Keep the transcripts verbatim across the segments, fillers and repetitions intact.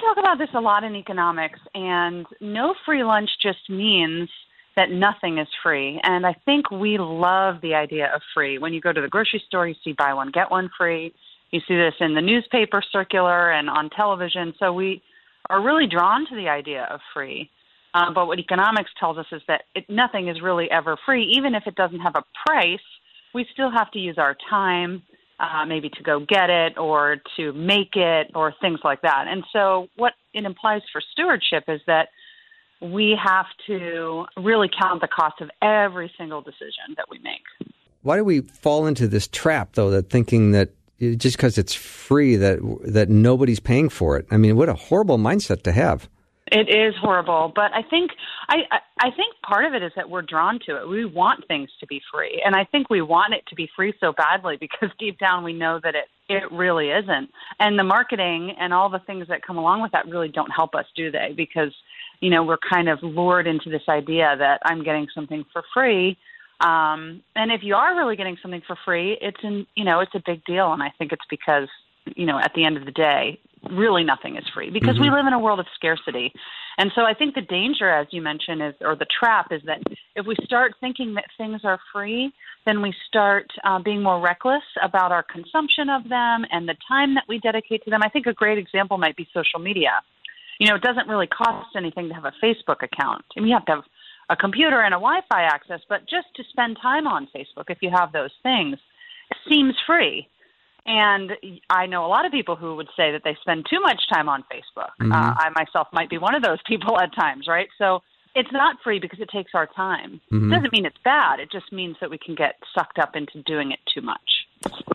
talk about this a lot in economics, and no free lunch just means that nothing is free. And I think we love the idea of free. When you go to the grocery store, you see buy one, get one free. You see this in the newspaper circular and on television. So we are really drawn to the idea of free. Uh, but what economics tells us is that it, nothing is really ever free. Even if it doesn't have a price, we still have to use our time, uh, maybe to go get it or to make it or things like that. And so what it implies for stewardship is that we have to really count the cost of every single decision that we make. Why do we fall into this trap, though, that thinking that just because it's free, that that nobody's paying for it? I mean, what a horrible mindset to have. It is horrible, but I think I, I think part of it is that we're drawn to it. We want things to be free, and I think we want it to be free so badly because deep down we know that it, it really isn't. And the marketing and all the things that come along with that really don't help us, do they? Because, you know, we're kind of lured into this idea that I'm getting something for free. Um, and if you are really getting something for free, it's in, you know, it's a big deal. And I think it's because, you know, at the end of the day, really nothing is free because mm-hmm. we live in a world of scarcity. And so I think the danger, as you mentioned, is, or the trap is that if we start thinking that things are free, then we start uh, being more reckless about our consumption of them and the time that we dedicate to them. I think a great example might be social media. You know, it doesn't really cost anything to have a Facebook account. I mean, you have to have a computer and a Wi-Fi access, but just to spend time on Facebook, if you have those things, seems free. And I know a lot of people who would say that they spend too much time on Facebook. Mm-hmm. Uh, I myself might be one of those people at times, right? So it's not free because it takes our time. Mm-hmm. It doesn't mean it's bad. It just means that we can get sucked up into doing it too much.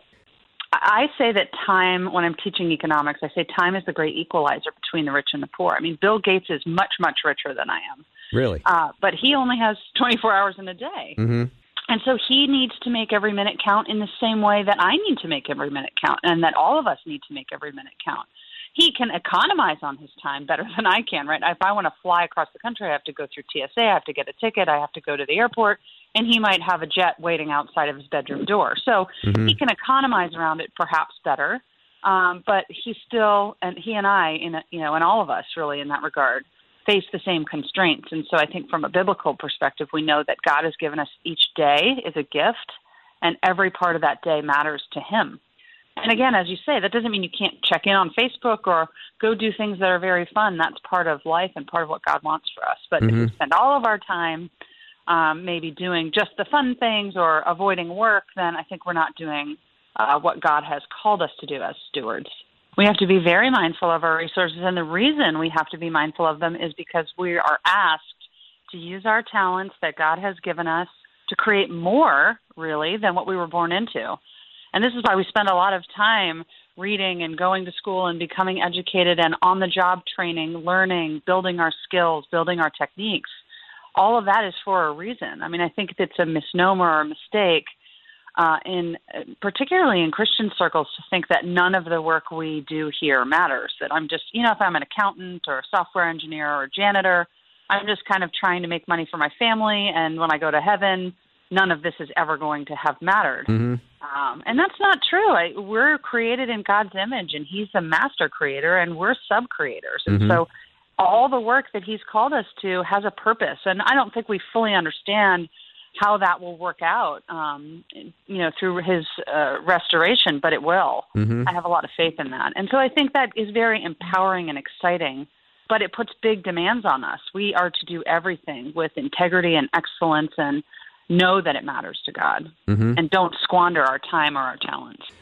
I say that time, when I'm teaching economics, I say time is the great equalizer between the rich and the poor. I mean, Bill Gates is much, much richer than I am. Really? Uh, but he only has twenty-four hours in a day. Mm-hmm. And so he needs to make every minute count in the same way that I need to make every minute count and that all of us need to make every minute count. He can economize on his time better than I can, right? If I want to fly across the country, I have to go through T S A, I have to get a ticket, I have to go to the airport, and he might have a jet waiting outside of his bedroom door. So mm-hmm. he can economize around it perhaps better, um, but he still, and he and I, in a, you know, and all of us really in that regard, face the same constraints. And so I think from a biblical perspective, we know that God has given us each day is a gift, and every part of that day matters to him. And again, as you say, that doesn't mean you can't check in on Facebook or go do things that are very fun. That's part of life and part of what God wants for us. But mm-hmm. if we spend all of our time um, maybe doing just the fun things or avoiding work, then I think we're not doing uh, what God has called us to do as stewards. We have to be very mindful of our resources, and the reason we have to be mindful of them is because we are asked to use our talents that God has given us to create more, really, than what we were born into. And this is why we spend a lot of time reading and going to school and becoming educated and on-the-job training, learning, building our skills, building our techniques. All of that is for a reason. I mean, I think it's a misnomer or a mistake Uh, in particularly in Christian circles, to think that none of the work we do here matters, that I'm just, you know, if I'm an accountant or a software engineer or a janitor, I'm just kind of trying to make money for my family, and when I go to heaven, none of this is ever going to have mattered. Mm-hmm. Um, and that's not true. I, we're created in God's image, and he's the master creator, and we're sub-creators. And mm-hmm. so all the work that he's called us to has a purpose, and I don't think we fully understand how that will work out, um, you know, through his uh, restoration, but it will. Mm-hmm. I have a lot of faith in that. And so I think that is very empowering and exciting, but it puts big demands on us. We are to do everything with integrity and excellence and know that it matters to God, mm-hmm. and don't squander our time or our talents.